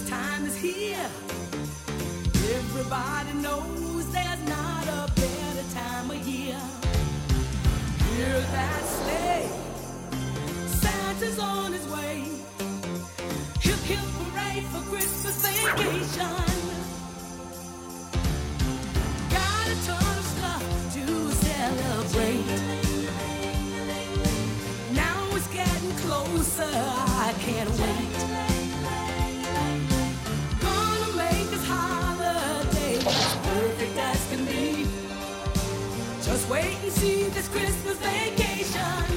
Christmas time is here. Everybody knows there's not a better time of year. Hear that sleigh, Santa's on his way. Hip, hip, hooray for Christmas vacation. Got a ton of stuff to celebrate. Now it's getting closer, I can't wait. Gonna make this holiday as perfect as can be. Just wait and see this Christmas vacation.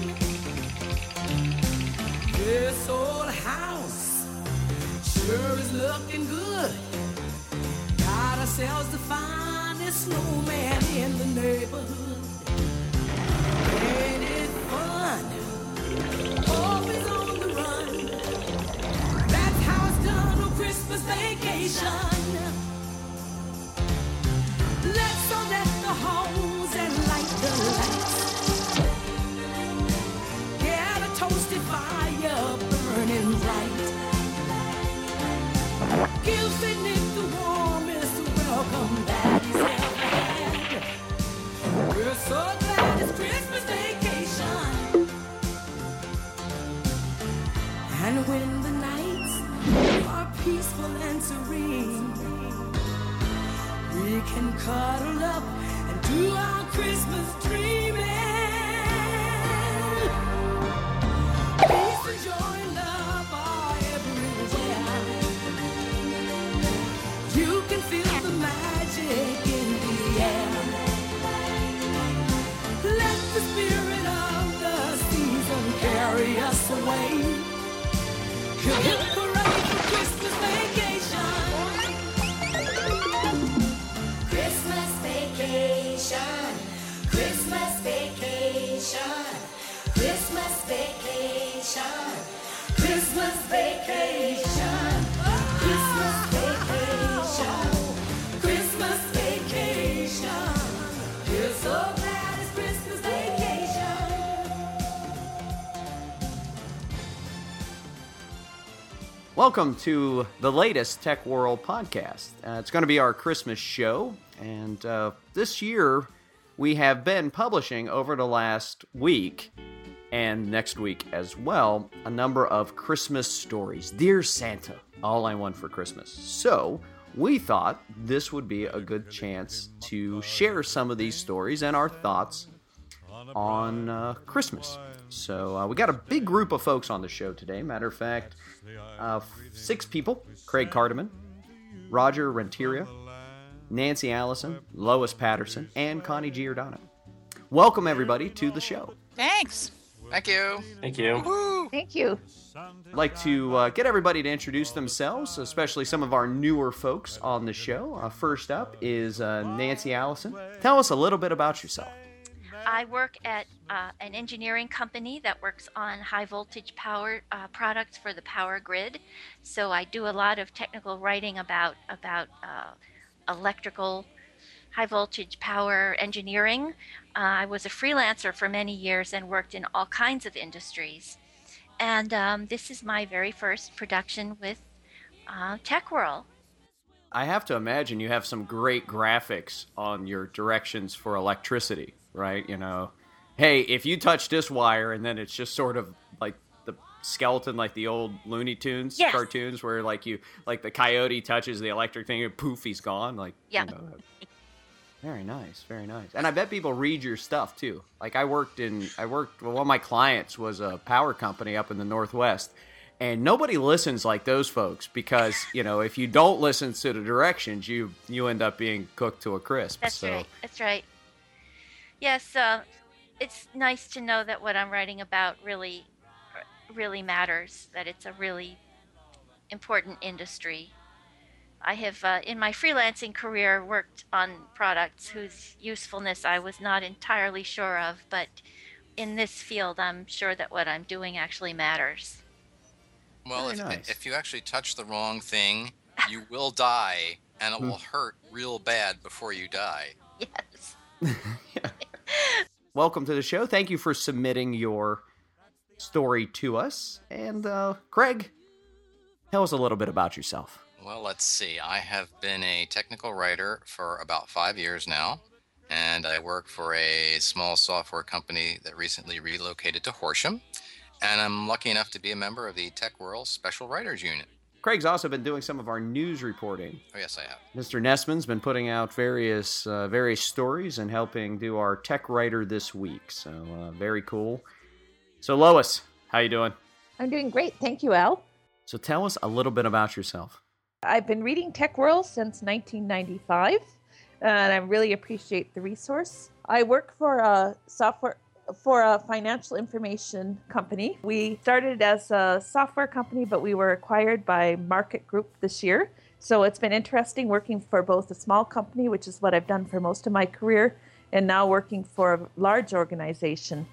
This old house sure is looking good. Got ourselves the finest snowman in the neighborhood. Ain't it fun? Always on the run. That's how it's done on Christmas vacation. Let's all let the hose and light the lights. Get a toasted fire burning bright. Give St. Nick the warmest welcome that he's ever had. We're so glad it's Christmas vacation. And when the nights are peaceful and serene, we can cuddle up and do our Christmas dreaming. Peace and joy and love are everywhere. You can feel the magic in the air. Let the spirit of the season carry us away. Hip, hip, hooray for Christmas vacation. Christmas vacation, Christmas vacation, Christmas vacation, Christmas vacation, Christmas vacation, Christmas vacation. We're so glad it's Christmas vacation. Welcome to the latest Tech World podcast. It's going to be our Christmas show, and this year we have been publishing over the last week and next week as well a number of Christmas stories. Dear Santa, all I want for Christmas. So we thought this would be a good chance to share some of these stories and our thoughts on Christmas. So we got a big group of folks on the show today. Matter of fact, 6 people: Craig Cardeman, Roger Renteria, Nancy Allison, Lois Patterson, and Connie Giordano. Welcome, everybody, to the show. Thanks. Thank you. Thank you. Woo. Thank you. I'd like to get everybody to introduce themselves, especially some of our newer folks on the show. First up is Nancy Allison. Tell us a little bit about yourself. I work at an engineering company that works on high voltage power products for the power grid. So I do a lot of technical writing about electrical high voltage power engineering. I was a freelancer for many years and worked in all kinds of industries. And this is my very first production with Tech World. I have to imagine you have some great graphics on your directions for electricity, right? You know, hey, if you touch this wire, and then it's just sort of like the skeleton, like the old Looney Tunes cartoons, where like the coyote touches the electric thing and poof, he's gone. Like, yeah. You know, very nice, very nice. And I bet people read your stuff too. Like one of my clients was a power company up in the Northwest. And nobody listens like those folks because, you know, if you don't listen to the directions, you end up being cooked to a crisp. That's right. That's right. Yes, it's nice to know that what I'm writing about really matters, that it's a really important industry. I have, in my freelancing career, worked on products whose usefulness I was not entirely sure of, but in this field, I'm sure that what I'm doing actually matters. Well, if you actually touch the wrong thing, you will die, and it will hurt real bad before you die. Yes. Yeah. Welcome to the show. Thank you for submitting your story to us. And Craig, Tell us a little bit about yourself. Well, let's see. I have been a technical writer for about 5 years now, and I work for a small software company that recently relocated to Horsham, and I'm lucky enough to be a member of the Tech World Special Writers Unit. Craig's also been doing some of our news reporting. Oh, yes, I have. Mr. Nessman's been putting out various stories and helping do our Tech Writer this week, so very cool. So, Lois, how you doing? I'm doing great. Thank you, Al. So tell us a little bit about yourself. I've been reading Tech World since 1995, and I really appreciate the resource. I work for a financial information company. We started as a software company, but we were acquired by Market Group this year. So it's been interesting working for both a small company, which is what I've done for most of my career, and now working for a large organization.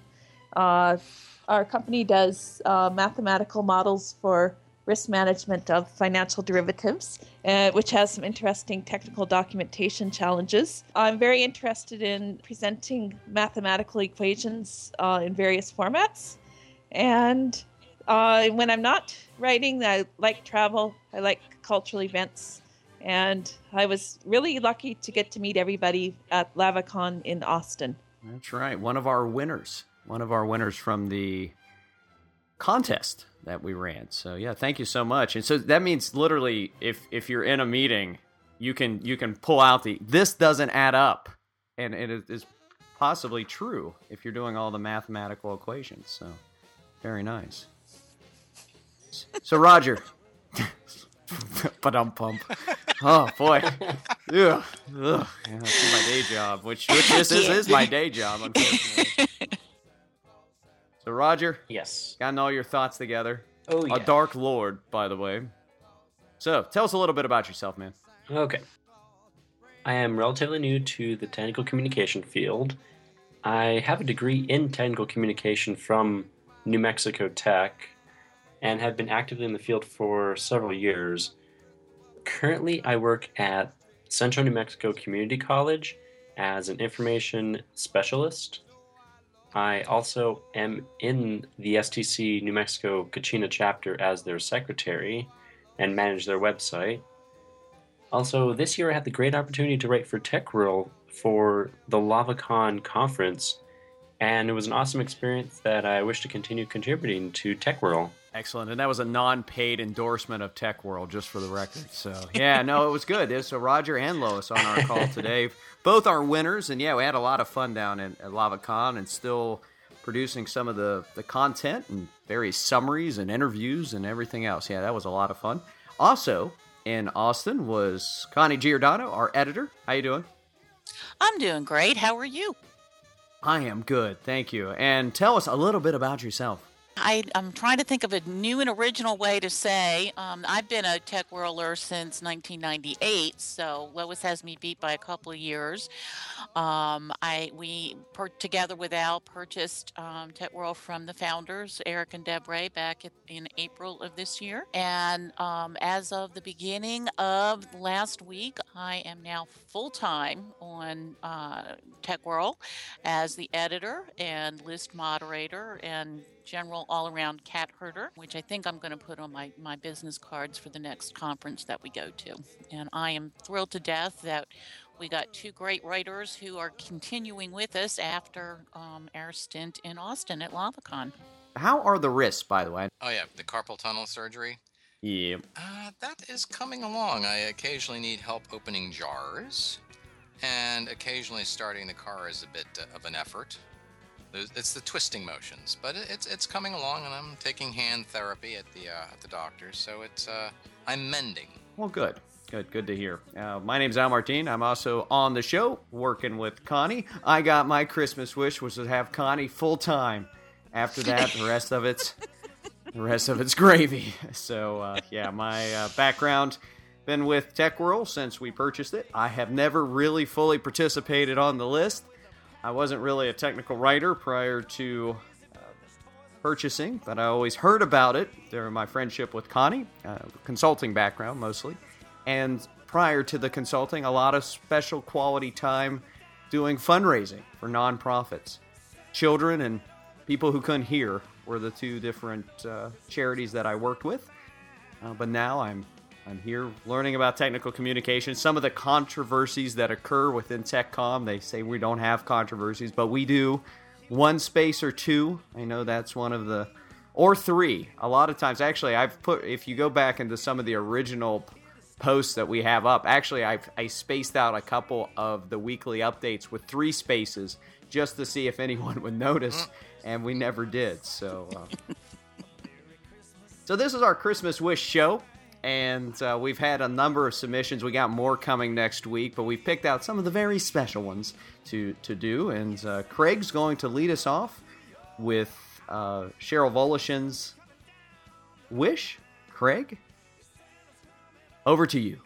Our company does mathematical models for risk management of financial derivatives, which has some interesting technical documentation challenges. I'm very interested in presenting mathematical equations in various formats. And when I'm not writing, I like travel, I like cultural events. And I was really lucky to get to meet everybody at LavaCon in Austin. That's right. One of our winners from the contest that we ran. So yeah, thank you so much. And so that means literally if you're in a meeting, you can pull out this doesn't add up. And it is possibly true if you're doing all the mathematical equations. So very nice. So Roger. Ba-dum-pump. Oh boy. Ugh. Yeah, that's my day job, which this is my day job, unfortunately. So, Roger. Yes. Gotten all your thoughts together. Oh, yeah. A Dark Lord, by the way. So, tell us a little bit about yourself, man. Okay. I am relatively new to the technical communication field. I have a degree in technical communication from New Mexico Tech and have been actively in the field for several years. Currently, I work at Central New Mexico Community College as an information specialist. I also am in the STC New Mexico Kachina chapter as their secretary and manage their website. Also, this year I had the great opportunity to write for TechWorld for the LavaCon conference, and it was an awesome experience that I wish to continue contributing to TechWorld. Excellent, and that was a non-paid endorsement of TechWorld, just for the record. So, yeah, no, it was good. So Roger and Lois on our call today. Both are winners, and yeah, we had a lot of fun down at LavaCon and still producing some of the content and various summaries and interviews and everything else. Yeah, that was a lot of fun. Also, in Austin was Connie Giordano, our editor. How you doing? I'm doing great. How are you? I am good, thank you. And tell us a little bit about yourself. I'm trying to think of a new and original way to say I've been a Tech Worlder since 1998, so Lois has me beat by a couple of years. We together with Al purchased Tech World from the founders, Eric and Debre, back in April of this year. And as of the beginning of last week, I am now full-time on Tech World as the editor and list moderator and general all-around cat herder, which I think I'm going to put on my business cards for the next conference that we go to. And I am thrilled to death that we got two great writers who are continuing with us after our stint in Austin at LavaCon. How are the wrists, by the way? Oh, yeah, the carpal tunnel surgery. Yeah. That is coming along. I occasionally need help opening jars, and occasionally starting the car is a bit of an effort. It's the twisting motions, but it's coming along, and I'm taking hand therapy at the doctor's, so I'm mending. Well, good to hear. My name's Al Martin. I'm also on the show working with Connie. I got my Christmas wish was to have Connie full time. After that, the rest of it's gravy. So my background been with TechWorld since we purchased it. I have never really fully participated on the list. I wasn't really a technical writer prior to purchasing, but I always heard about it during my friendship with Connie, consulting background mostly. And prior to the consulting, a lot of special quality time doing fundraising for nonprofits. Children and people who couldn't hear were the two different charities that I worked with. but now I'm here learning about technical communication. Some of the controversies that occur within TechCom, they say we don't have controversies, but we do. One space or two, I know that's one of the, or three. A lot of times, actually, if you go back into some of the original posts that we have up, actually, I spaced out a couple of the weekly updates with 3 spaces just to see if anyone would notice, and we never did. So this is our Christmas Wish show. And we've had a number of submissions. We got more coming next week, but we've picked out some of the very special ones to do. And Craig's going to lead us off with Cheryl Volishin's wish. Craig, over to you.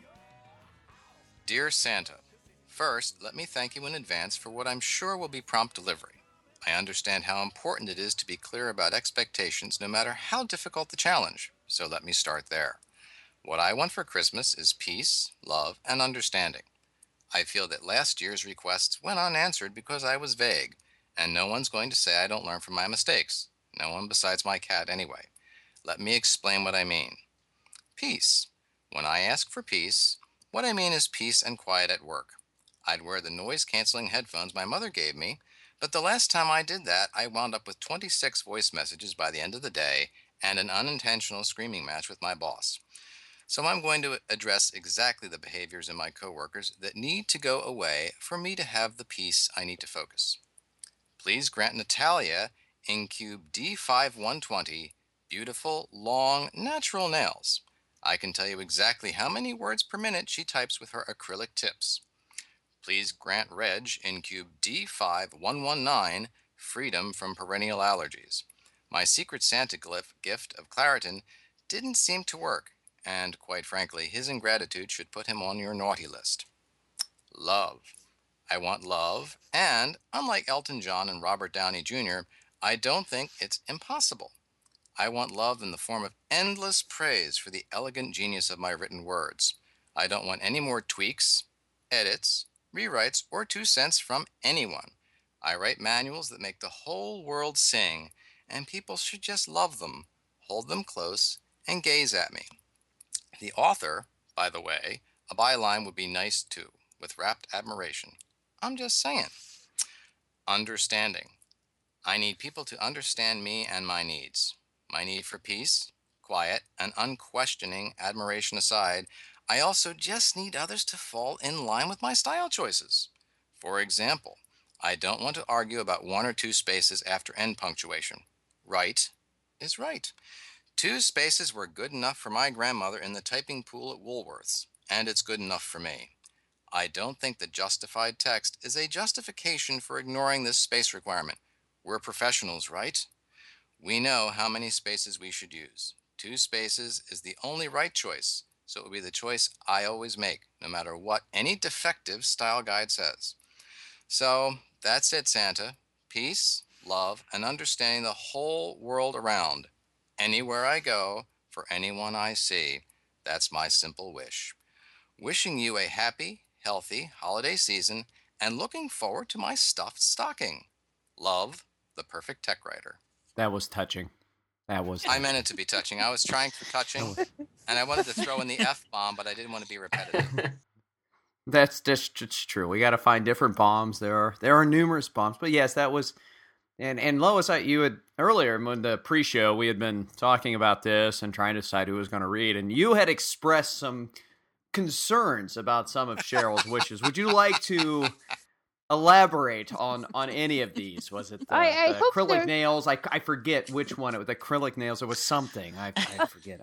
Dear Santa, first, let me thank you in advance for what I'm sure will be prompt delivery. I understand how important it is to be clear about expectations no matter how difficult the challenge, so let me start there. What I want for Christmas is peace, love, and understanding. I feel that last year's requests went unanswered because I was vague, and no one's going to say I don't learn from my mistakes. No one besides my cat anyway. Let me explain what I mean. Peace. When I ask for peace, what I mean is peace and quiet at work. I'd wear the noise-canceling headphones my mother gave me, but the last time I did that, I wound up with 26 voice messages by the end of the day and an unintentional screaming match with my boss. So I'm going to address exactly the behaviors in my coworkers that need to go away for me to have the peace I need to focus. Please grant Natalia in cube D5120 beautiful, long, natural nails. I can tell you exactly how many words per minute she types with her acrylic tips. Please grant Reg in cube D5119 freedom from perennial allergies. My Secret Santa gift of Claritin didn't seem to work. And, quite frankly, his ingratitude should put him on your naughty list. Love. I want love, and, unlike Elton John and Robert Downey Jr., I don't think it's impossible. I want love in the form of endless praise for the elegant genius of my written words. I don't want any more tweaks, edits, rewrites, or 2 cents from anyone. I write manuals that make the whole world sing, and people should just love them, hold them close, and gaze at me. The author, by the way, a byline would be nice too, with rapt admiration. I'm just saying. Understanding. I need people to understand me and my needs. My need for peace, quiet, and unquestioning admiration aside, I also just need others to fall in line with my style choices. For example, I don't want to argue about 1 or 2 spaces after end punctuation. Right is right. 2 spaces were good enough for my grandmother in the typing pool at Woolworths, and it's good enough for me. I don't think the justified text is a justification for ignoring this space requirement. We're professionals, right? We know how many spaces we should use. 2 spaces is the only right choice, so it will be the choice I always make, no matter what any defective style guide says. So, that's it, Santa. Peace, love, and understanding the whole world around. Anywhere I go, for anyone I see, that's my simple wish. Wishing you a happy, healthy holiday season and looking forward to my stuffed stocking. Love, the perfect tech writer. That was touching. I meant it to be touching. I was trying for touching, and I wanted to throw in the F-bomb, but I didn't want to be repetitive. That's just true. We got to find different bombs. There are numerous bombs, but yes, that was. And Lois, you had earlier in the pre-show, we had been talking about this and trying to decide who was going to read, and you had expressed some concerns about some of Cheryl's wishes. Would you like to elaborate on any of these? Was it the acrylic nails? I forget which one. It was the acrylic nails. It was something. I forget.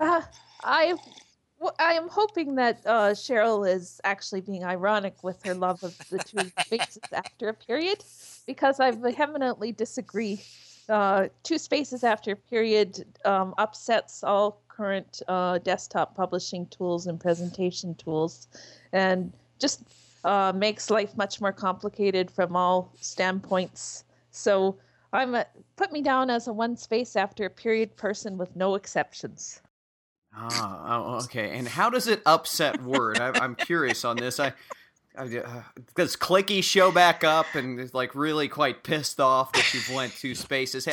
I am hoping that Cheryl is actually being ironic with her love of the 2 spaces after a period, because I vehemently disagree. 2 spaces after a period upsets all current desktop publishing tools and presentation tools, and just makes life much more complicated from all standpoints. So put me down as a 1 space after a period person with no exceptions. Oh, okay. And how does it upset Word? I'm curious on this. Does Clicky show back up and is like really quite pissed off that you've went 2 spaces?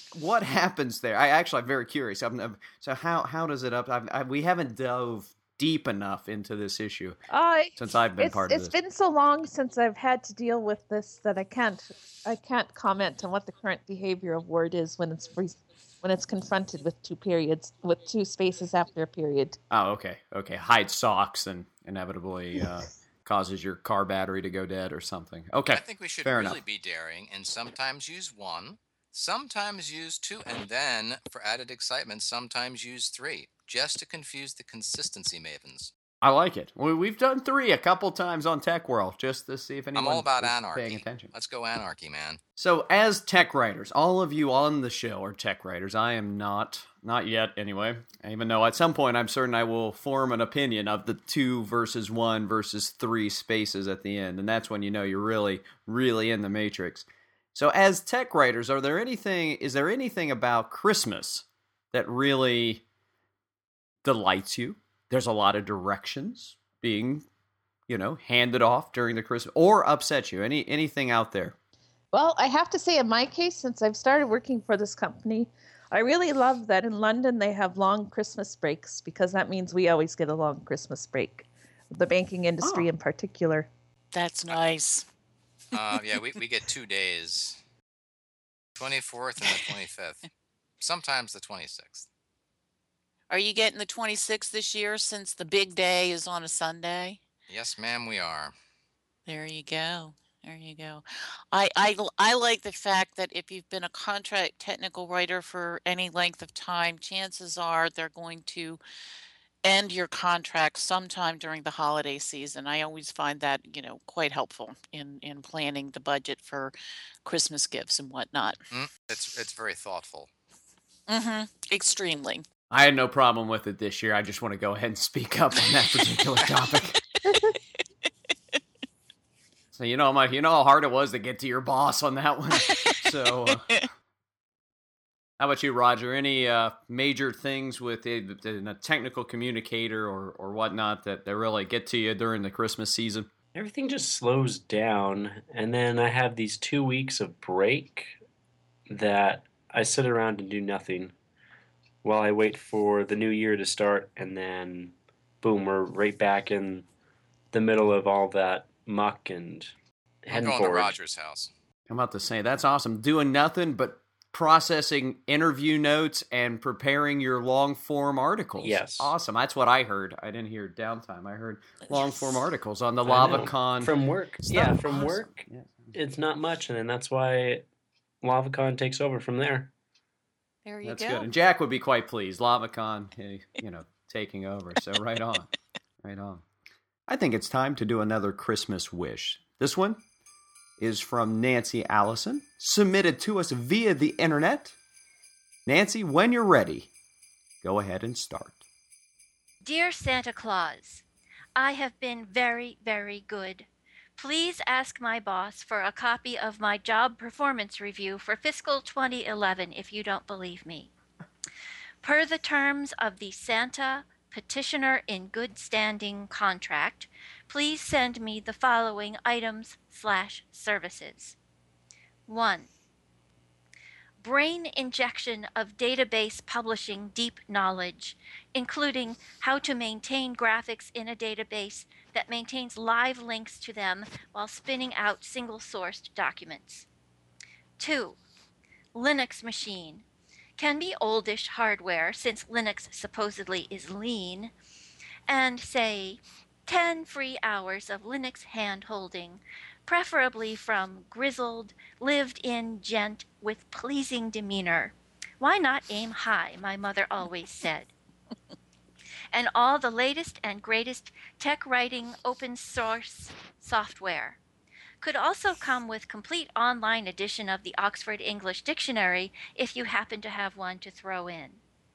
what happens there? I'm very curious. So how does it up? We haven't dove deep enough into this issue since I've been part of this. It's been so long since I've had to deal with this that I can't comment on what the current behavior of Word is when it's confronted with two spaces after a period. Oh, okay. Hide socks and inevitably causes your car battery to go dead or something. Okay, I think we should fair really enough. be daring and sometimes use 1, sometimes use 2, and then, for added excitement, sometimes use 3, just to confuse the consistency mavens. I like it. We've done 3 a couple times on Tech World just to see if anyone I'm all about is anarchy. paying attention. Let's go anarchy, man. So, as tech writers, all of you on the show are tech writers. I am not yet anyway, even though at some point I'm certain I will form an opinion of the 2 versus 1 versus 3 spaces at the end, and that's when you know you're really, really in the matrix. So, as tech writers, is there anything about Christmas that really delights you? There's a lot of directions being, handed off during the Christmas, or upset you. Anything out there? Well, I have to say, in my case, since I've started working for this company, I really love that in London they have long Christmas breaks, because that means we always get a long Christmas break. The banking industry in particular. That's nice. Yeah, we get 2 days. 24th and the 25th. Sometimes the 26th. Are you getting the 26th this year since the big day is on a Sunday? Yes, ma'am, we are. There you go. I like the fact that if you've been a contract technical writer for any length of time, chances are they're going to end your contract sometime during the holiday season. I always find that, quite helpful in planning the budget for Christmas gifts and whatnot. It's very thoughtful. Extremely. I had no problem with it this year. I just want to go ahead and speak up on that particular topic. So how hard it was to get to your boss on that one. So, how about you, Roger? Any major things with a technical communicator or whatnot that really get to you during the Christmas season? Everything just slows down, and then I have these 2 weeks of break that I sit around and do nothing while I wait for the new year to start, and then boom, we're right back in the middle of all that muck and heading I'm going forward. to Roger's house. I'm about to say, that's awesome. Doing nothing but processing interview notes and preparing your long-form articles. Yes. Awesome. That's what I heard. I didn't hear downtime. I heard long-form articles on the I know. LavaCon. From work. stuff. Yeah, from Awesome. work, Yeah. it's not much, and then that's why LavaCon takes over from there. There you That's go. good. And Jack would be quite pleased. LavaCon, taking over. So right on. Right on. I think it's time to do another Christmas wish. This one is from Nancy Allison, submitted to us via the internet. Nancy, when you're ready, go ahead and start. Dear Santa Claus, I have been very, very good. Please ask my boss for a copy of my job performance review for fiscal 2011 if you don't believe me. Per the terms of the Santa Petitioner in Good Standing contract, please send me the following items/services. 1. Brain injection of database publishing deep knowledge, including how to maintain graphics in a database that maintains live links to them while spinning out single-sourced documents. 2. Linux machine. Can be oldish hardware since Linux supposedly is lean. And say 10 free hours of Linux hand-holding, preferably from grizzled, lived-in gent with pleasing demeanor. Why not aim high, my mother always said. And all the latest and greatest tech writing open source software. Could also come with complete online edition of the Oxford English Dictionary if you happen to have one to throw in.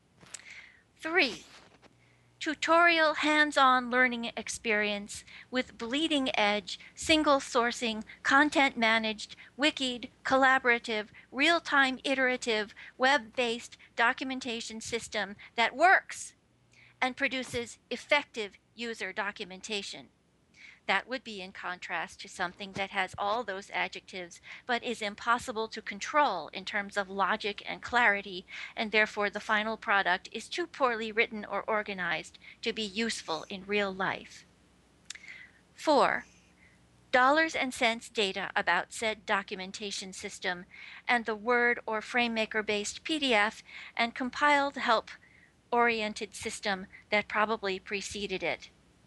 3. Tutorial hands-on learning experience with bleeding edge, single sourcing, content managed, wikied, collaborative, real-time iterative, web-based documentation system that works and produces effective user documentation. That would be in contrast to something that has all those adjectives, but is impossible to control in terms of logic and clarity, and therefore the final product is too poorly written or organized to be useful in real life. 4. Dollars and cents data about said documentation system and the Word or FrameMaker-based PDF and compiled help-oriented system that probably preceded it.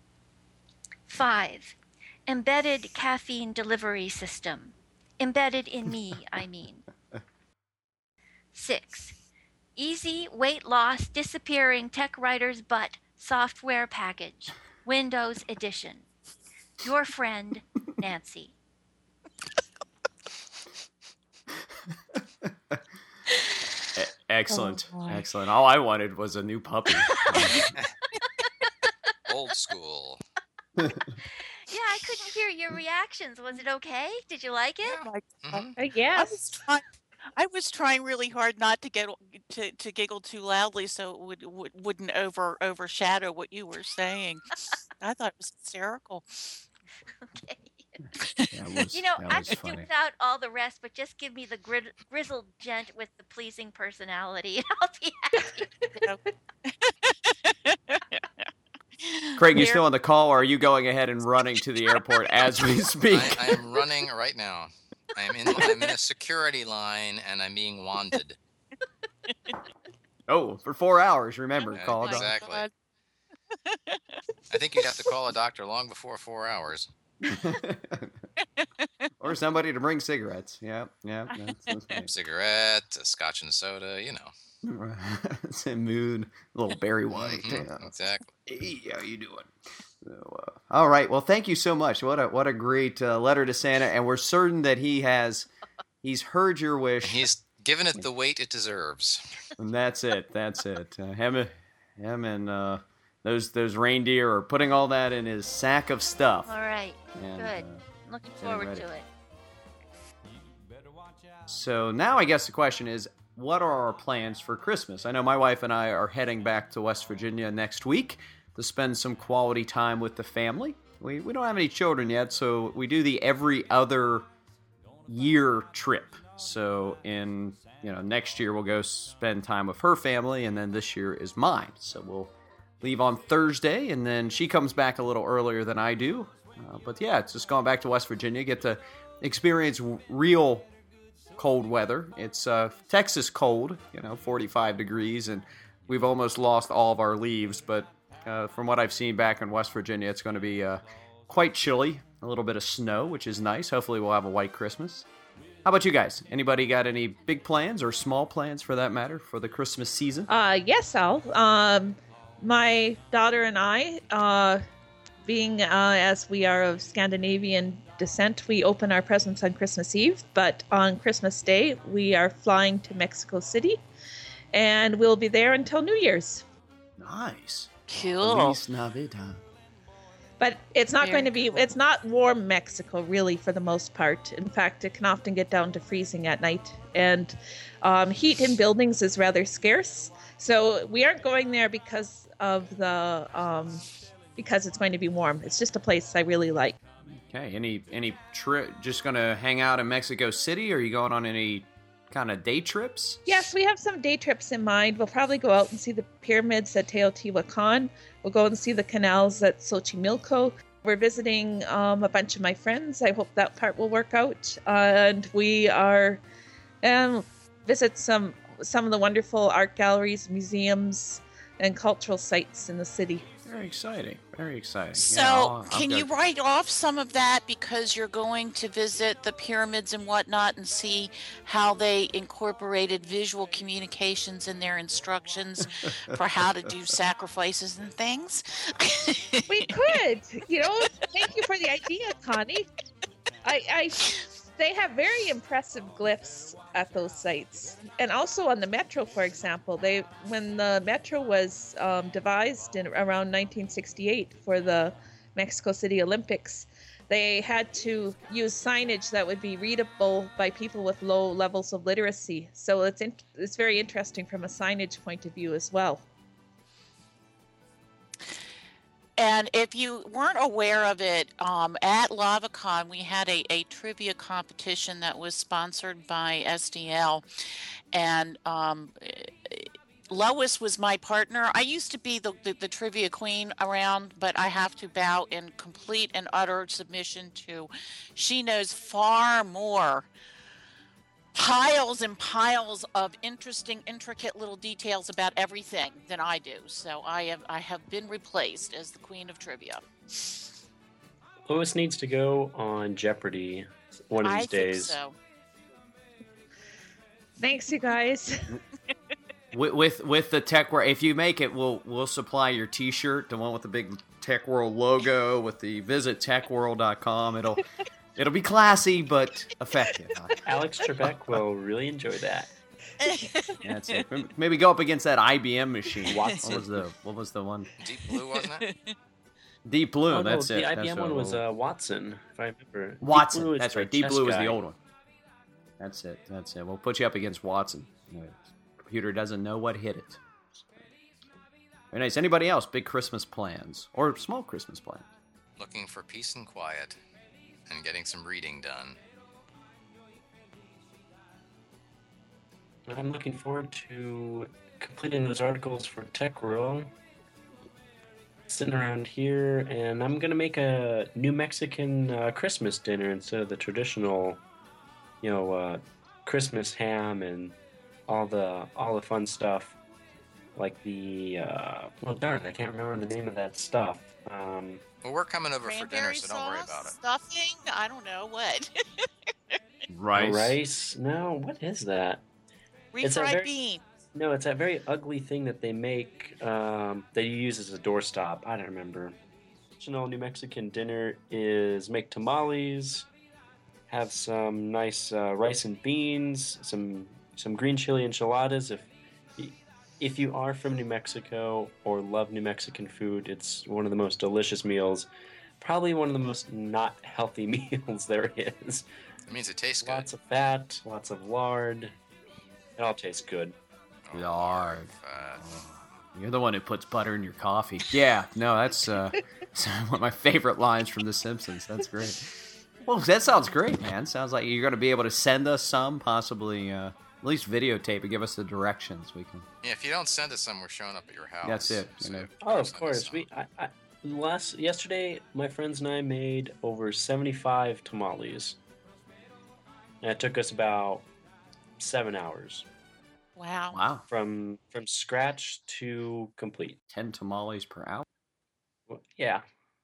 5. Embedded caffeine delivery system. Embedded in me, I mean. 6. Easy weight loss disappearing tech writer's butt software package. Windows Edition. Your friend, Nancy. Excellent. Oh, boy. Excellent. All I wanted was a new puppy. Old school. Yeah, I couldn't hear your reactions. Was it okay? Did you like it? Oh my God. Mhm. Yes. I was trying really hard not to get to giggle too loudly, so it wouldn't overshadow what you were saying. I thought it was hysterical. Okay. That was, You know, that I was could do funny. without all the rest, but just give me the grizzled gent with the pleasing personality, and I'll be happy. Craig, you There- still on the call, or are you going ahead and running to the airport as we speak? I am running right now. I'm in a security line and I'm being wanded. Oh, for 4 hours. Remember, Yeah, call a doctor. exactly. God. I think you'd have to call a doctor long before 4 hours. Or somebody to bring cigarettes. Yeah, yeah. That's right. Cigarette, a scotch and soda, you know. Same mood. A little Barry White. Mhm, Yeah. exactly. Hey, how you doing? So, all right. Well, thank you so much. What a great letter to Santa, and we're certain that he's heard your wish, He's given it the weight it deserves. and that's it. That's it. Him and those reindeer are putting all that in his sack of stuff. All right. And, Good. Looking getting forward ready. to it. So now I guess the question is, what are our plans for Christmas? I know my wife and I are heading back to West Virginia next week to spend some quality time with the family. We don't have any children yet, so we do the every other year trip. So in next year we'll go spend time with her family, and then this year is mine. So we'll leave on Thursday, and then she comes back a little earlier than I do. But yeah, it's just going back to West Virginia, get to experience real cold weather. It's Texas cold, 45 degrees, and we've almost lost all of our leaves. But from what I've seen back in West Virginia, it's going to be quite chilly, a little bit of snow, which is nice. Hopefully we'll have a white Christmas. How about you guys? Anybody got any big plans, or small plans for that matter, for the Christmas season? Yes, Al. My daughter and I, being as we are of Scandinavian descent, we open our presents on Christmas Eve, but on Christmas Day, we are flying to Mexico City, and we'll be there until New Year's. Nice. Cool. Feliz Navidad. But it's not Very going to be, it's not warm Mexico, really, for the most part. In fact, it can often get down to freezing at night. And heat in buildings is rather scarce. So we aren't going there because of because it's going to be warm. It's just a place I really like. Okay, any trip? Just gonna hang out in Mexico City, or are you going on any kind of day trips? Yes, we have some day trips in mind. We'll probably go out and see the pyramids at Teotihuacan. We'll go and see the canals at Xochimilco. We're visiting a bunch of my friends. I hope that part will work out. And we are visit some of the wonderful art galleries, museums, and cultural sites in the city. Very exciting. Very exciting. So, Yeah, I'll can go- you write off some of that because you're going to visit the pyramids and whatnot and see how they incorporated visual communications in their instructions for how to do sacrifices and things? We could, thank you for the idea, Connie. They have very impressive glyphs at those sites, and also on the metro, for example. When the metro was devised in around 1968 for the Mexico City Olympics, they had to use signage that would be readable by people with low levels of literacy. So it's very interesting from a signage point of view as well. And if you weren't aware of it, at LavaCon, we had a trivia competition that was sponsored by SDL. And Lois was my partner. I used to be the trivia queen around, but I have to bow in complete and utter submission to she knows far more piles and piles of interesting, intricate little details about everything than I do. So I have been replaced as the queen of trivia. Lois needs to go on Jeopardy one of these days. I think so. Thanks, you guys. With the Tech World, if you make it, we'll supply your T-shirt, the one with the big Tech World logo with the visit techworld.com. It'll be classy but effective. Alex Trebek will really enjoy that. That's it. Maybe go up against that IBM machine. Watson. What was the one? Deep Blue, wasn't it? Deep Blue. Oh, no, that's the it. IBM That's one what- was Watson, if I remember. Watson. Deep Blue is That's the right. Deep chess Blue is guy. the old one. That's it. We'll put you up against Watson. The computer doesn't know what hit it. Very nice. Anybody else? Big Christmas plans or small Christmas plans? Looking for peace and quiet and getting some reading done. I'm looking forward to completing those articles for Tech World. Sitting around here, and I'm gonna make a New Mexican Christmas dinner instead of the traditional, Christmas ham and all the fun stuff, like the darn, I can't remember the name of that stuff. Well, we're coming over for dinner, Cranberry so don't worry sauce, about it. stuffing, I don't know what. Rice? No, what is that? It's a Refried very- bean. No, it's that very ugly thing that they make that you use as a doorstop. I don't remember. Traditional New Mexican dinner is make tamales, have some nice rice and beans, some green chili enchiladas. If you are from New Mexico or love New Mexican food, it's one of the most delicious meals. Probably one of the most not healthy meals there is. It means it tastes good. Lots of fat, lots of lard. It all tastes good. Lard. Fat. You're the one who puts butter in your coffee. Yeah, no, that's one of my favorite lines from The Simpsons. That's great. Well, that sounds great, man. Sounds like you're going to be able to send us some, possibly at least videotape and give us the directions. We can. Yeah, if you don't send us some, we're showing up at your house. That's it, So you know. Oh, of send us course. some. Yesterday, my friends and I made over 75 tamales. And it took us about 7 hours Wow. Wow, from scratch to complete. 10 tamales per hour. Well, yeah.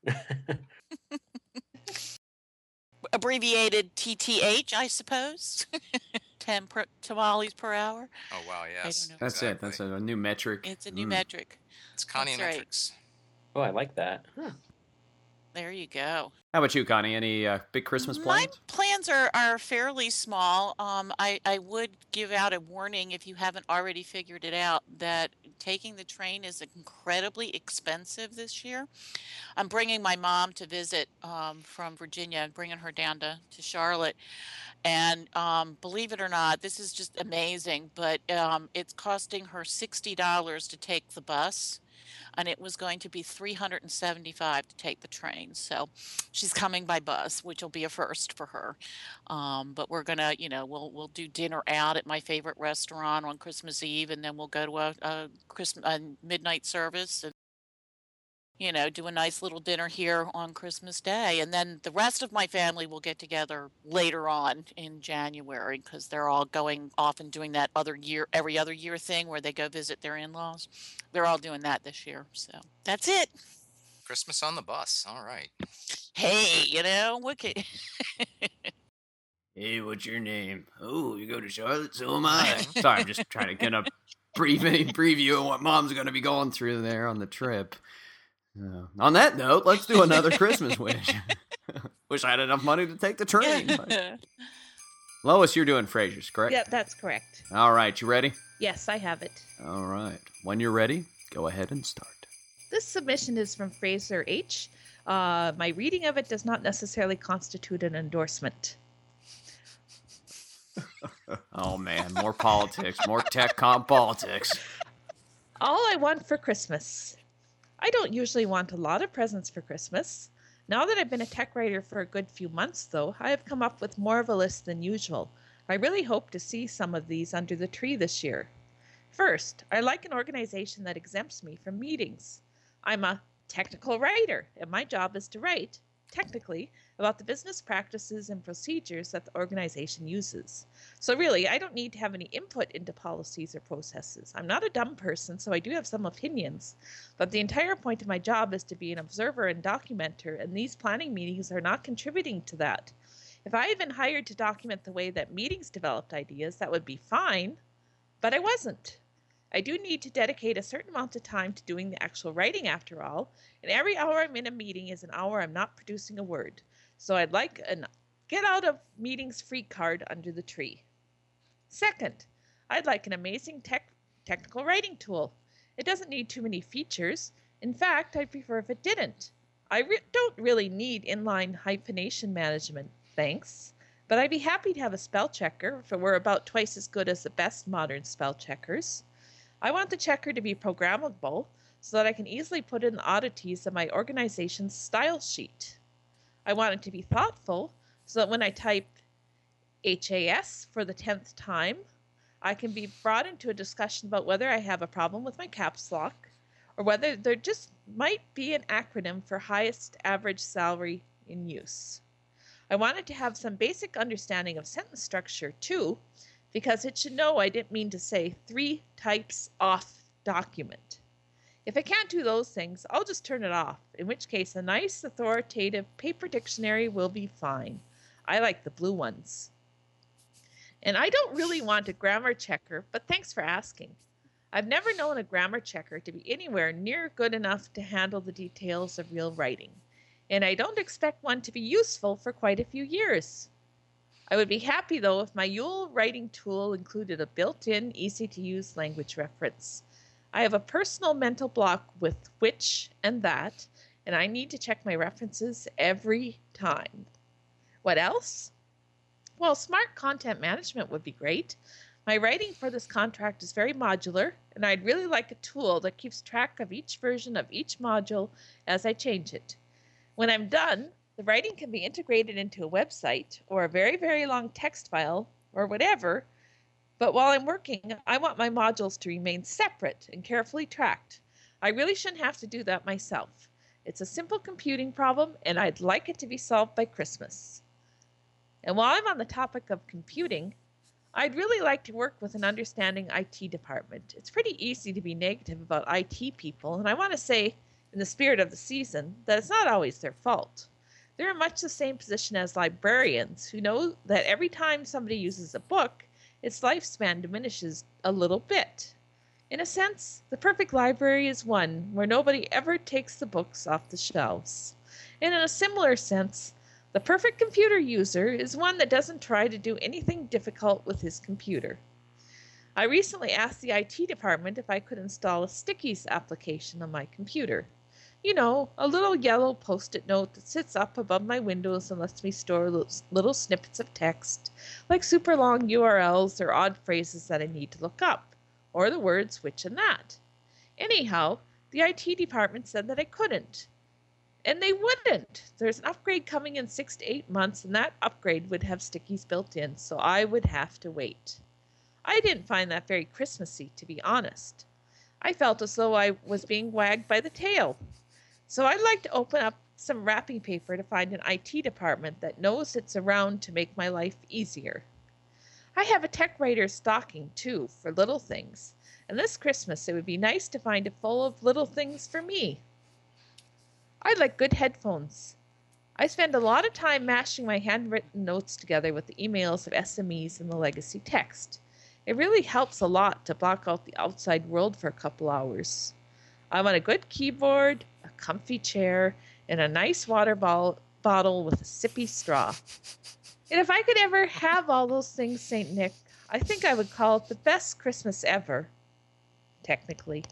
Abbreviated TTH, I suppose. 10 tamales per hour. Oh, wow, yes. know. That's it. That's a new metric. It's a new Mm. metric. It's Connie That's right. Metrics. Oh, I like that. Huh. There you go. How about you, Connie? Any big Christmas My plans? plans are fairly small. I would give out a warning if you haven't already figured it out that taking the train is incredibly expensive this year. I'm bringing my mom to visit from Virginia, bringing her down to Charlotte. And believe it or not, this is just amazing, but it's costing her $60 to take the bus. And it was going to be $375 to take the train. So she's coming by bus, which will be a first for her. But we're gonna, we'll do dinner out at my favorite restaurant on Christmas Eve, and then we'll go to a midnight service and do a nice little dinner here on Christmas Day. And then the rest of my family will get together later on in January because they're all going off and doing that every other year thing where they go visit their in-laws. They're all doing that this year. So that's it. Christmas on the bus. All right. Mm-hmm. Hey, what could... Hey, what's your name? Oh, you go to Charlotte? So am I. Sorry, I'm just trying to get a preview of what Mom's going to be going through there on the trip. On that note, let's do another Christmas wish. Wish I had enough money to take the train. Lois, you're doing Frasier's, correct? Yep, that's correct. All right, you ready? Yes, I have it. All right. When you're ready, go ahead and start. This submission is from Fraser H. My reading of it does not necessarily constitute an endorsement. Oh, man, more politics, more tech comp politics. All I want for Christmas. I don't usually want a lot of presents for Christmas. Now that I've been a tech writer for a good few months, though, I have come up with more of a list than usual. I really hope to see some of these under the tree this year. First, I like an organization that exempts me from meetings. I'm a technical writer, and my job is to write, technically, about the business practices and procedures that the organization uses. So really, I don't need to have any input into policies or processes. I'm not a dumb person, so I do have some opinions, but the entire point of my job is to be an observer and documenter, and these planning meetings are not contributing to that. If I had been hired to document the way that meetings developed ideas, that would be fine, but I wasn't. I do need to dedicate a certain amount of time to doing the actual writing after all, and every hour I'm in a meeting is an hour I'm not producing a word. So I'd like a get out of meetings free card under the tree. Second, I'd like an amazing technical writing tool. It doesn't need too many features. In fact, I'd prefer if it didn't. I don't really need inline hyphenation management, thanks. But I'd be happy to have a spell checker if it were about twice as good as the best modern spell checkers. I want the checker to be programmable so that I can easily put in the oddities of my organization's style sheet. I want it to be thoughtful so that when I type HAS for the 10th time, I can be brought into a discussion about whether I have a problem with my caps lock or whether there just might be an acronym for highest average salary in use. I wanted to have some basic understanding of sentence structure too, because it should know I didn't mean to say 3 types off document. If I can't do those things, I'll just turn it off, in which case a nice authoritative paper dictionary will be fine. I like the blue ones. And I don't really want a grammar checker, but thanks for asking. I've never known a grammar checker to be anywhere near good enough to handle the details of real writing, and I don't expect one to be useful for quite a few years. I would be happy, though, if my Yule writing tool included a built-in, easy-to-use language reference. I have a personal mental block with which and that, and I need to check my references every time. What else? Well, smart content management would be great. My writing for this contract is very modular, and I'd really like a tool that keeps track of each version of each module as I change it. When I'm done, the writing can be integrated into a website or a very, very long text file or whatever, but while I'm working, I want my modules to remain separate and carefully tracked. I really shouldn't have to do that myself. It's a simple computing problem, and I'd like it to be solved by Christmas. And while I'm on the topic of computing, I'd really like to work with an understanding IT department. It's pretty easy to be negative about IT people, and I want to say, in the spirit of the season, that it's not always their fault. They're in much the same position as librarians who know that every time somebody uses a book, its lifespan diminishes a little bit. In a sense, the perfect library is one where nobody ever takes the books off the shelves. And in a similar sense, the perfect computer user is one that doesn't try to do anything difficult with his computer. I recently asked the IT department if I could install a Stickies application on my computer. You know, a little yellow post-it note that sits up above my windows and lets me store little snippets of text, like super long URLs or odd phrases that I need to look up, or the words which and that. Anyhow, the IT department said that I couldn't. And they wouldn't. There's an upgrade coming in 6 to 8 months, and that upgrade would have Stickies built in, so I would have to wait. I didn't find that very Christmassy, to be honest. I felt as though I was being wagged by the tail. So I'd like to open up some wrapping paper to find an IT department that knows it's around to make my life easier. I have a tech writer's stocking, too, for little things, and this Christmas it would be nice to find it full of little things for me. I'd like good headphones. I spend a lot of time mashing my handwritten notes together with the emails of SMEs and the legacy text. It really helps a lot to block out the outside world for a couple hours. I want a good keyboard, a comfy chair, and a nice water bottle with a sippy straw. And if I could ever have all those things, St. Nick, I think I would call it the best Christmas ever. Technically.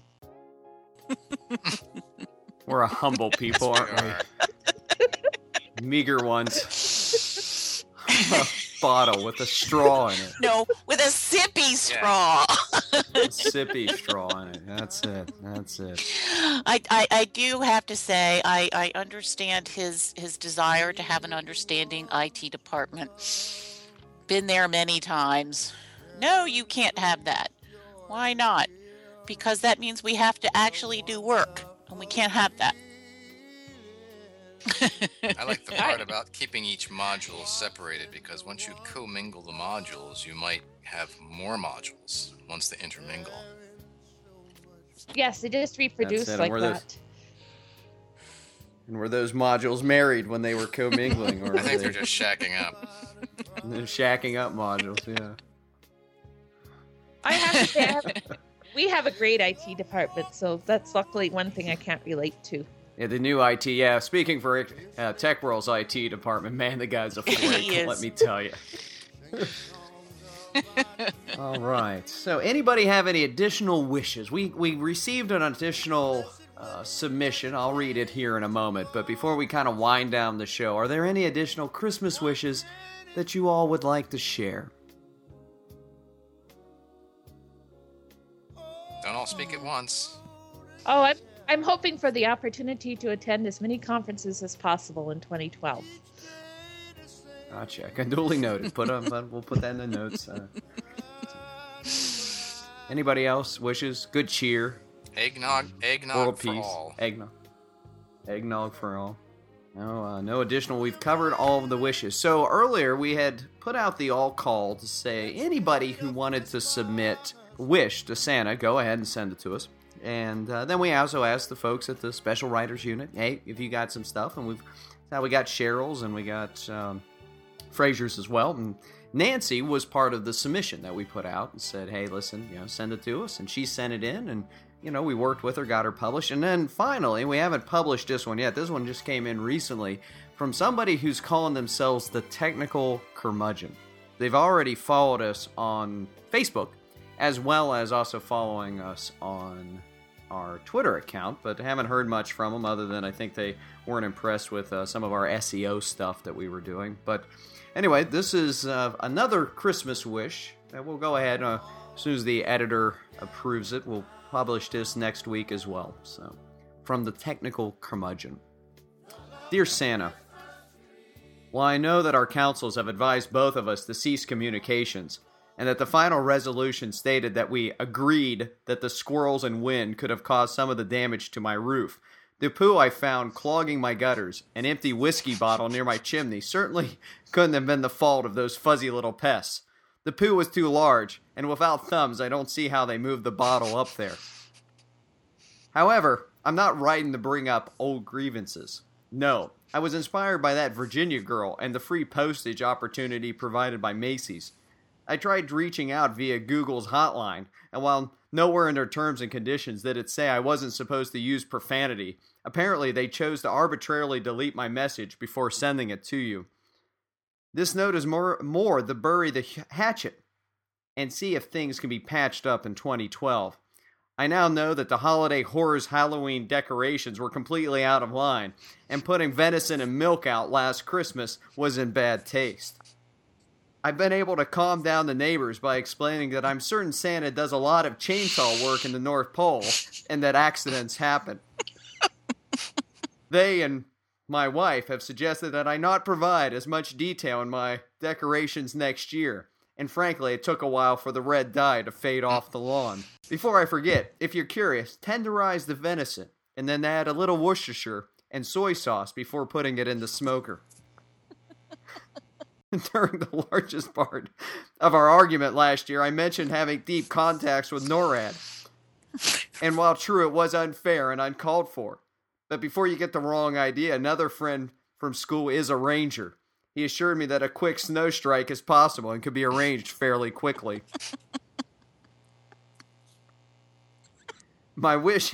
We're a humble people, aren't we? Meager ones. bottle with a straw in it. No, with a sippy straw. A sippy straw in it. That's it. I do have to say I understand his desire to have an understanding IT department. Been there many times. No, you can't have that. Why not? Because that means we have to actually do work, and we can't have that. I like the part about keeping each module separated, because once you commingle the modules, you might have more modules once they intermingle. Yes, they just reproduce like that. And were those modules married when they were commingling? Or I think they're just shacking up. They're shacking up modules, yeah. I have to say, we have a great IT department, so that's luckily one thing I can't relate to. Yeah, the new IT, yeah. Speaking for Tech World's IT department, man, the guy's a freak, let me tell you. All right. So anybody have any additional wishes? We received an additional submission. I'll read it here in a moment. But before we kind of wind down the show, are there any additional Christmas wishes that you all would like to share? Don't all speak at once. Oh, I'm hoping for the opportunity to attend as many conferences as possible in 2012. Gotcha. Duly noted. We'll put that in the notes. Anybody else wishes? Good cheer. Eggnog World for peace. all. Eggnog for all. No additional. We've covered all of the wishes. So earlier we had put out the all call to say anybody who wanted to submit wish to Santa, go ahead and send it to us. And then we also asked the folks at the Special Writers Unit, hey, if you got some stuff, and we got Cheryl's and we got Fraser's as well. And Nancy was part of the submission that we put out and said, hey, listen, send it to us. And she sent it in, and we worked with her, got her published. And then finally, we haven't published this one yet. This one just came in recently from somebody who's calling themselves the Technical Curmudgeon. They've already followed us on Facebook, as well as also following us on our Twitter account, but haven't heard much from them other than I think they weren't impressed with some of our SEO stuff that we were doing. But anyway, this is another Christmas wish. We'll go ahead, as soon as the editor approves it, we'll publish this next week as well. So, from the Technical Curmudgeon. Dear Santa, while I know that our councils have advised both of us to cease communications, and that the final resolution stated that we agreed that the squirrels and wind could have caused some of the damage to my roof, the poo I found clogging my gutters, an empty whiskey bottle near my chimney, certainly couldn't have been the fault of those fuzzy little pests. The poo was too large, and without thumbs I don't see how they moved the bottle up there. However, I'm not writing to bring up old grievances. No, I was inspired by that Virginia girl and the free postage opportunity provided by Macy's. I tried reaching out via Google's hotline, and while nowhere in their terms and conditions did it say I wasn't supposed to use profanity, apparently they chose to arbitrarily delete my message before sending it to you. This note is more to bury the hatchet and see if things can be patched up in 2012. I now know that the Holiday Horrors Halloween decorations were completely out of line, and putting venison and milk out last Christmas was in bad taste. I've been able to calm down the neighbors by explaining that I'm certain Santa does a lot of chainsaw work in the North Pole and that accidents happen. They and my wife have suggested that I not provide as much detail in my decorations next year, and frankly, it took a while for the red dye to fade off the lawn. Before I forget, if you're curious, tenderize the venison and then add a little Worcestershire and soy sauce before putting it in the smoker. During the largest part of our argument last year, I mentioned having deep contacts with NORAD. And while true, it was unfair and uncalled for. But before you get the wrong idea, another friend from school is a ranger. He assured me that a quick snow strike is possible and could be arranged fairly quickly. My wish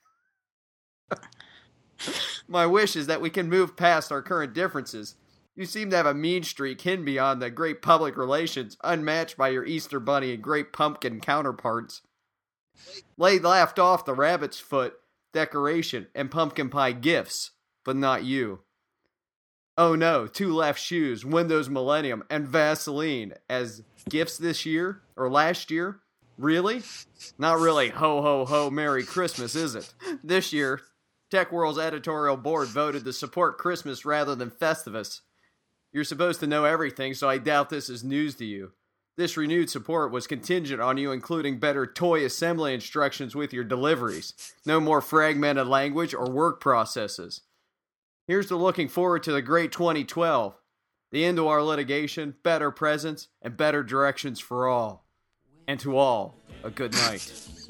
is that we can move past our current differences. You seem to have a mean streak hidden beyond the great public relations, unmatched by your Easter Bunny and Great Pumpkin counterparts. Lay laughed off the rabbit's foot decoration and pumpkin pie gifts, but not you. Oh no, 2 left shoes, Windows Millennium, and Vaseline as gifts this year or last year? Really? Not really ho ho ho Merry Christmas, is it? This year, Tech World's editorial board voted to support Christmas rather than Festivus. You're supposed to know everything, so I doubt this is news to you. This renewed support was contingent on you including better toy assembly instructions with your deliveries. No more fragmented language or work processes. Here's to looking forward to the great 2012. The end to our litigation, better presents, and better directions for all. And to all, a good night.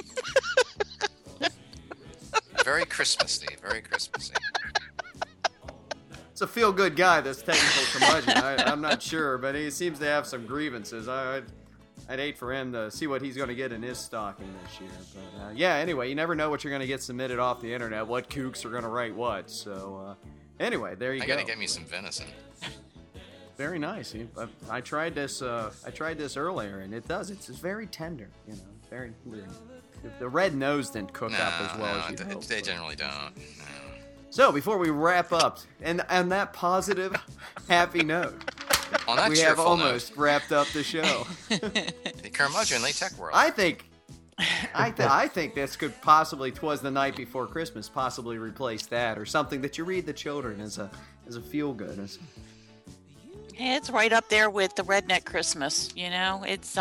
Very Christmassy, very Christmassy. It's a feel-good guy, this technical curmudgeon. I'm not sure, but he seems to have some grievances. I'd hate for him to see what he's going to get in his stocking this year. But yeah, anyway, you never know what you're going to get submitted off the internet, what kooks are going to write what. So anyway, there you go. I got to get me some venison. Very nice. I tried this. I tried this earlier, and it's very tender. You know, very. The red nose didn't cook up as well as you hope. They generally don't. No. So before we wrap up, and on that positive, happy note, on that we have almost wrapped up the show. The curmudgeonly Tech World. I think this could possibly "'Twas the Night Before Christmas" possibly replace that, or something that you read the children as a feel good. It's right up there with the Redneck Christmas. You know, it's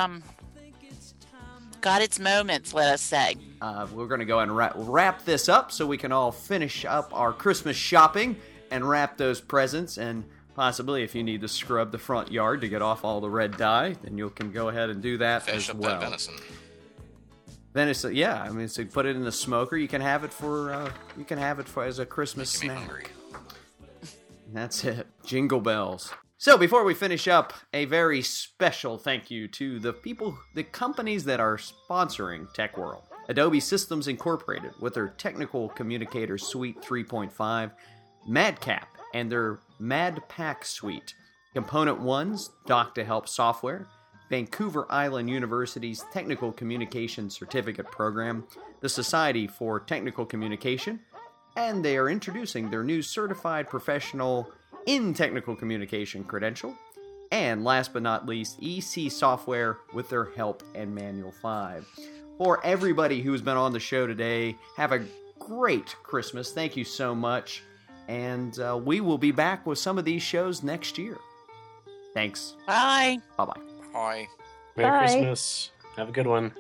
got its moments, let us say. We're going to go and wrap this up so we can all finish up our Christmas shopping and wrap those presents. And possibly, if you need to scrub the front yard to get off all the red dye, then you can go ahead and do that Finish as up well. That venison. Venison, yeah. I mean, so put it in the smoker. You can have it for as a Christmas snack. Hungry. And that's it. Jingle bells. So before we finish up, a very special thank you to the companies that are sponsoring Tech World. Adobe Systems Incorporated with their Technical Communicator Suite 3.5, MadCap and their MadPack Suite, Component One's Doc to Help software, Vancouver Island University's Technical Communication Certificate Program, the Society for Technical Communication, and they are introducing their new Certified Professional in Technical Communication credential, and last but not least, EC Software with their Help and Manual 5. For everybody who's been on the show today, have a great Christmas. Thank you so much, and we will be back with some of these shows next year. Thanks. Bye. Bye-bye. Bye. Merry Bye. Christmas. Have a good one.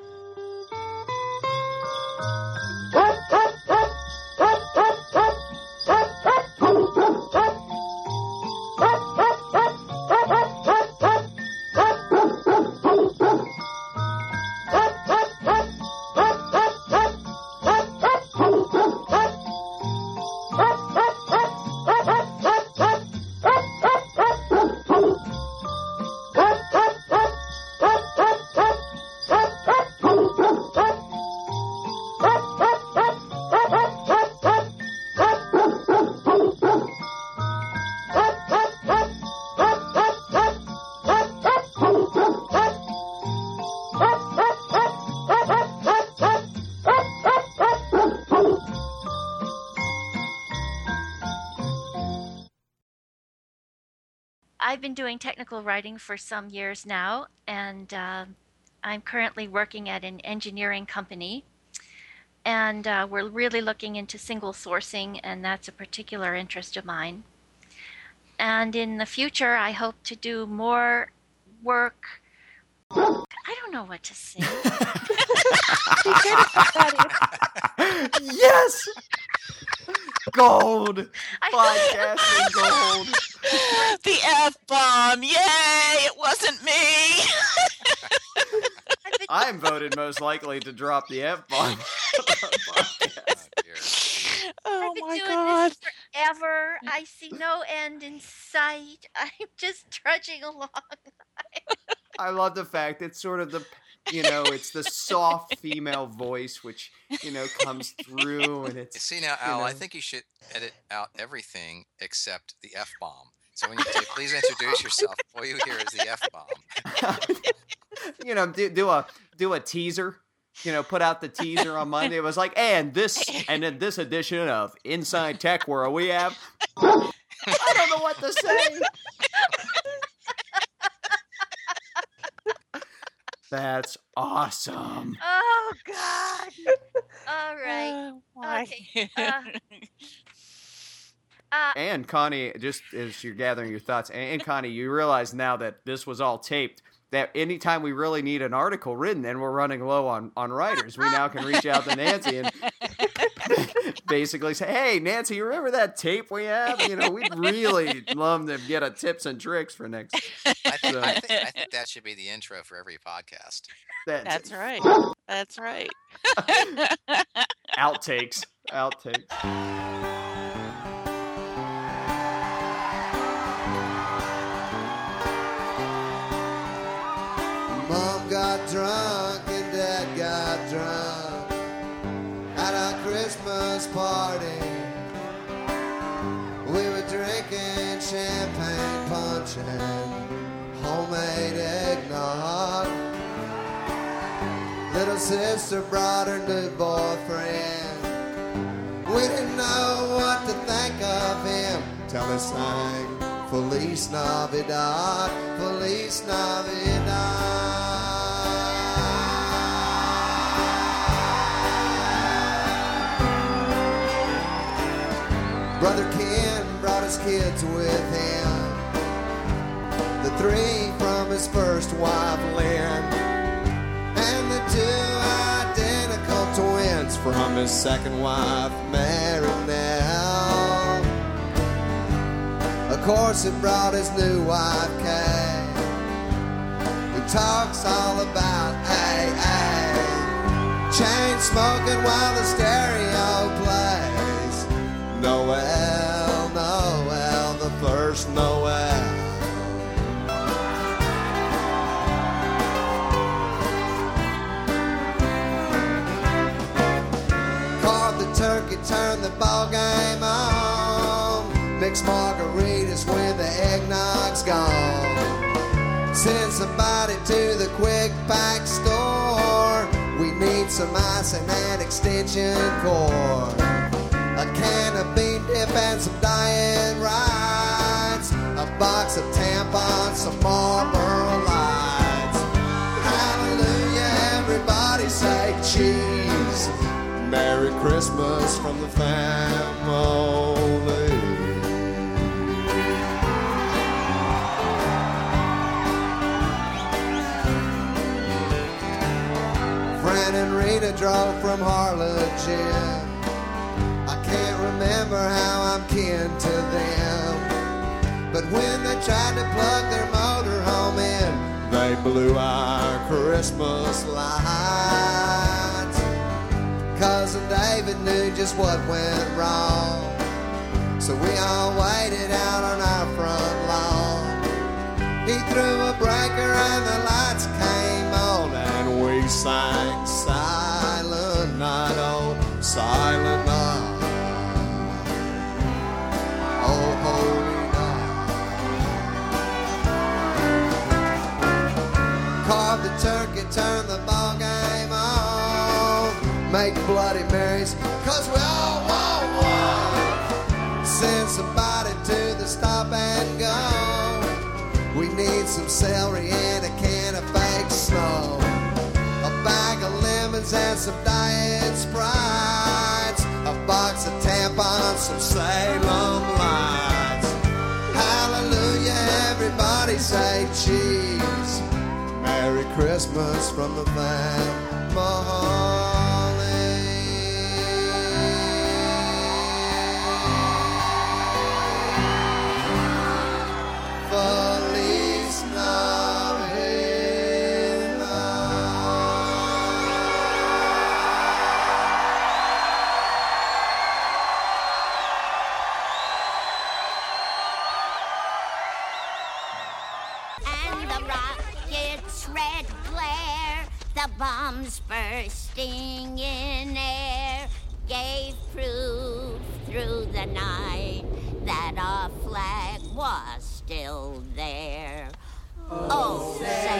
I've been doing technical writing for some years now, and I'm currently working at an engineering company. And we're really looking into single sourcing, and that's a particular interest of mine. And in the future, I hope to do more work. I don't know what to say. Yes! Gold! Podcasting gold! The F-bomb! Yay! It wasn't me! I'm voted most likely to drop the F-bomb. Oh I've been my doing God. this forever. I see no end in sight. I'm just trudging along. I love the fact it's sort of it's the soft female voice which, comes through, and it's... See now, Al, I think you should edit out everything except the F-bomb. So when you say, please introduce yourself, all you hear is the F-bomb. Do a teaser. Put out the teaser on Monday. It was like, and in this edition of Inside Tech World, we have... I don't know what to say. That's awesome. Oh God! All right. Why? Okay. And Connie, just as you're gathering your thoughts, and Connie, you realize now that this was all taped, that anytime we really need an article written and we're running low on writers, we now can reach out to Nancy and basically say, hey, Nancy, you remember that tape we have? You know, we'd really love to get a tips and tricks for next. I think that should be the intro for every podcast. That's right. That's right. Outtakes. Mom got drunk and Dad got drunk at our Christmas party. We were drinking champagne punch and homemade eggnog. Little sister brought her new boyfriend. We didn't know what to think of him till he sang Feliz Navidad, Feliz Navidad. Brother Ken brought his kids with him, the 3 from his first wife Lynn, and the 2 identical twins from his second wife Marinelle. Of course, it brought his new wife Kay, who talks all about AA, chain smoking while the stereo plays. Noel, Noel, the first Noel. Carved the turkey, turned the ball game on. Mixed margaritas when the eggnog's gone. Send somebody to the quick pack store. We need some ice and an extension cord. A can of bean dip and some diet rides. A box of tampons, some Marlboro Lights. Hallelujah, everybody say cheese. Merry Christmas from the family. Fran and Rita drove from Harlingen. Can't remember how I'm kin to them, but when they tried to plug their motorhome in, they blew our Christmas lights. Cousin David knew just what went wrong, so we all waited out on our front lawn. He threw a breaker and the lights came on, and we sang Silent Night, oh Silent Night. Oh, holy night. Carve the turkey, turn the ball game on. Make Bloody Marys, 'cause we all want one. Send somebody to the stop and go. We need some celery and a can of fake snow. A bag of lemons and some diet Sprites. A box of tampons, some Salem Lights. Hallelujah, everybody say cheese. Merry Christmas from the family. Feliz Navidad. And the rocket's red glare, the bombs bursting in air, gave proof through the night that our flag was still there. Oh, say